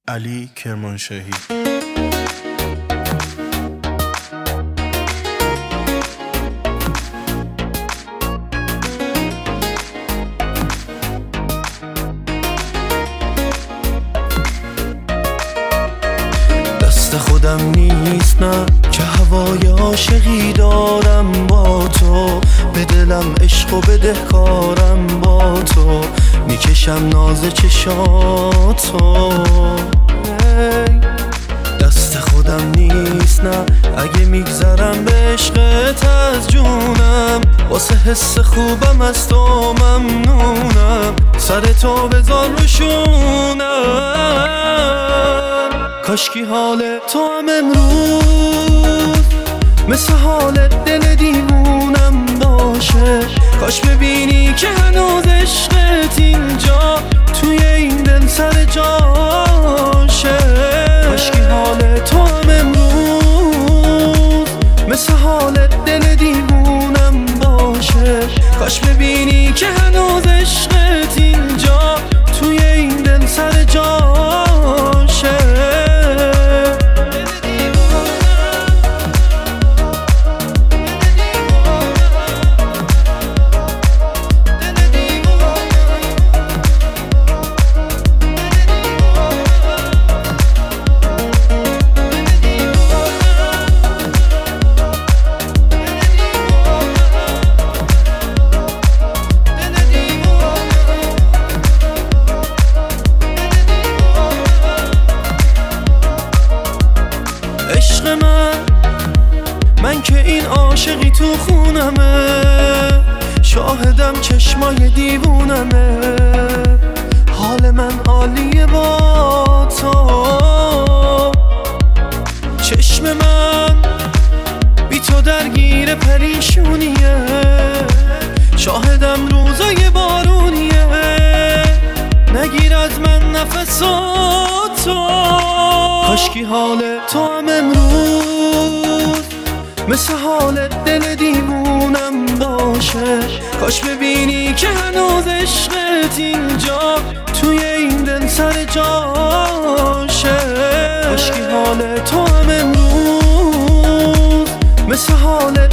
علی کرمانشاهی. دست خودم نیست نه که هوای عاشقی دارم با تو، به دلم عشق و بدهکارم با تو، میکشم ناز چشاتو. دست خودم نیست نه اگه میگذرم به عشقت از جونم، واسه حس خوبم از تو ممنونم، سر تو بذار روشونم. کاشکی حال تو هم امروز مثل حال دل دیوونم باشه، کاش ببینی که هنوز عشقت اینجا توی این دل سر جاشه. کاشکی حال تو هم امروز مثل حال دل دیوونم باشه، کاش ببینی که هنوز عشقت اینجا توی این دل سر جاشه. عشق من که این عاشقی تو خونمه، شاهدم چشمای دیوونمه، حال من عالیه با تو. چشم من بی تو درگیر پریشونیه، شاهدم روزای بارونیه، نگیر از من نفساتو. کاشکی حال تو هم امروز مثل حال دل دیوونم باشه، کاش ببینی که هنوز عشقت اینجا توی این دل سر جاشه. کاشکی حال تو هم امروز مثل حال